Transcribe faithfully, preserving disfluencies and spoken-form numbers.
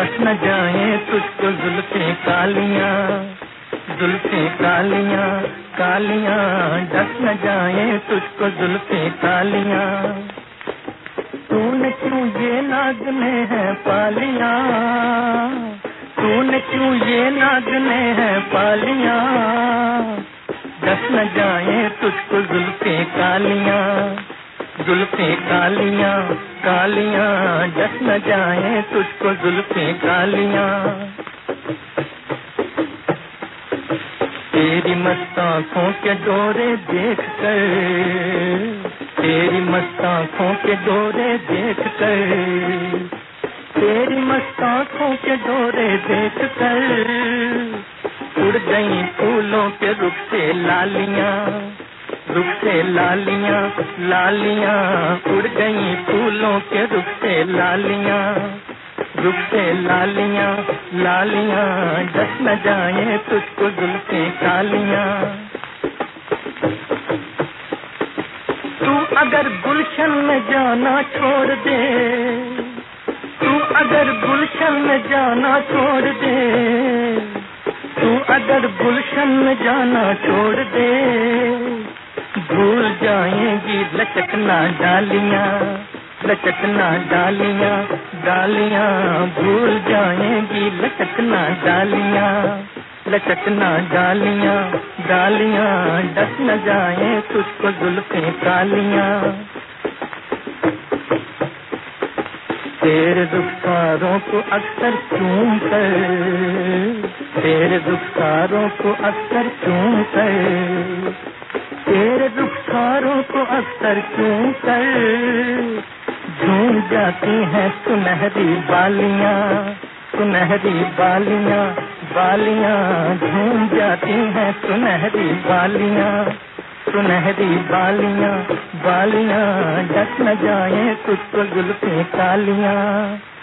डस न जाए तुझको जुल्फे कालियां, जुल्फे कालियां कालियां, डस न जाए तुझको जुल्फे कालियां। तूने क्यों ये नागने हैं पालियां, तूने क्यों ये नागने हैं पालियां, डस न जाए तुझको जुल्फे कालियां, जुल्फे कालियां कालियां, डस न जाए तुझको जुल्फे कालियां। तेरी मस्त आँखों के डोरे देख कर, तेरी मस्त आँखों के डोरे देख कर, तेरी मस्त आँखों के डोरे देख कर, उड़ गई फूलों के रुख से लालियां, रुख से लालियां लालियां, उड़ गई फूलों के रुख से लालियां, रुख से लालियां लालियां, डस न जाए तुझको जुल्फे कालियां। तू अगर गुलशन में जाना छोड़ दे, तू अगर गुलशन में जाना छोड़ दे, तू अगर गुलशन में जाना छोड़ दे, भूल जाएंगी लचकना डालियां, लचकना डालियां डालियां, भूल जाएंगी लचकना डालियां, लचकना डालियां डालियां, डस न जाए तुझको जुल्फे कालियां। तेरे रुखसारों को अक्सर चूम कर, तेरे रुखसारों को अक्सर चूम कर, तेरे रुखसारों को अक्सर चूम कर, झूम जाती हैं सुनहरी बालियां, सुनहरी बालियां बालियां, झूम जाती हैं सुनहरी बालियां, सुनहरी बालियां बालियां, डस न जाए तुझको जुल्फे कालियां।